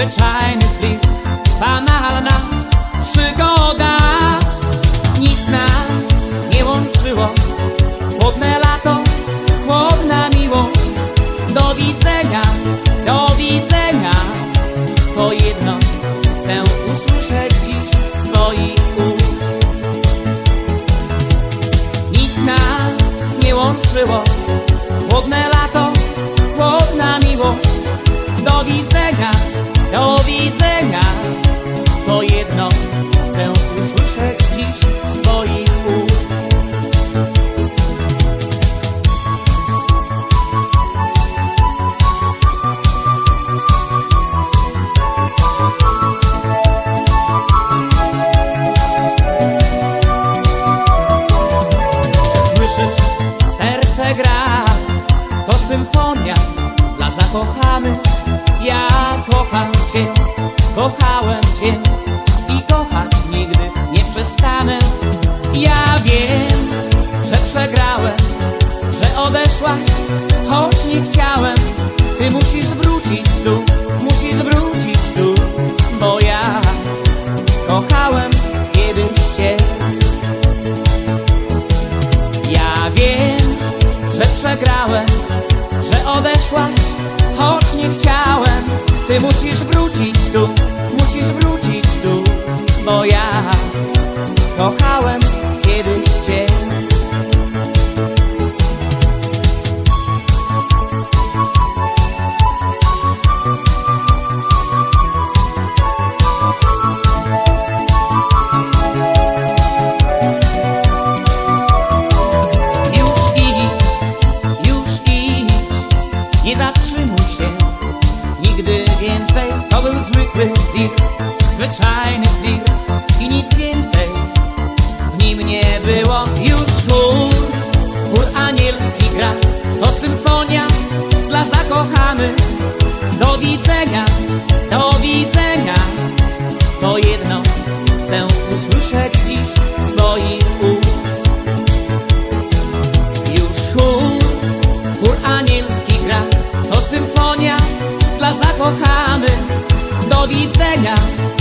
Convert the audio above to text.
zwyczajny flirt, banalna przygoda. Nic nas nie łączyło, chłodne lato, chłodna miłość. Do widzenia, do widzenia, to jedno chcę usłyszeć dziś z twoich ust. Nic nas nie łączyło, chłodne lato, chłodna miłość. Do widzenia, do widzenia, to jedno chcę usłyszeć dziś z twoich ust. Czy słyszysz, serce gra, to symfonia dla zakochanych. Ja kocham cię, kochałem cię i kochać nigdy nie przestanę. Ja wiem, że przegrałem, że odeszłaś, choć nie chciałem. Ty musisz wrócić tu, musisz wrócić tu, bo ja kochałem kiedyś cię. Ja wiem, że przegrałem, że odeszłaś, choć nie chciałem. Ty musisz wrócić tu, musisz wrócić tu, bo ja kochałem kiedyś cię. Już idź, nie zatrzymuj się nigdy więcej. To był zwykły flirt, zwyczajny flirt i nic więcej w nim nie było. Już chór anielski gra, to symfonia dla zakochanych. Do widzenia, do widzenia, to jedno chcę usłyszeć dziś z twoich ust. Już chór anielski gra, to symfonia dla zakochanych. Do widzenia,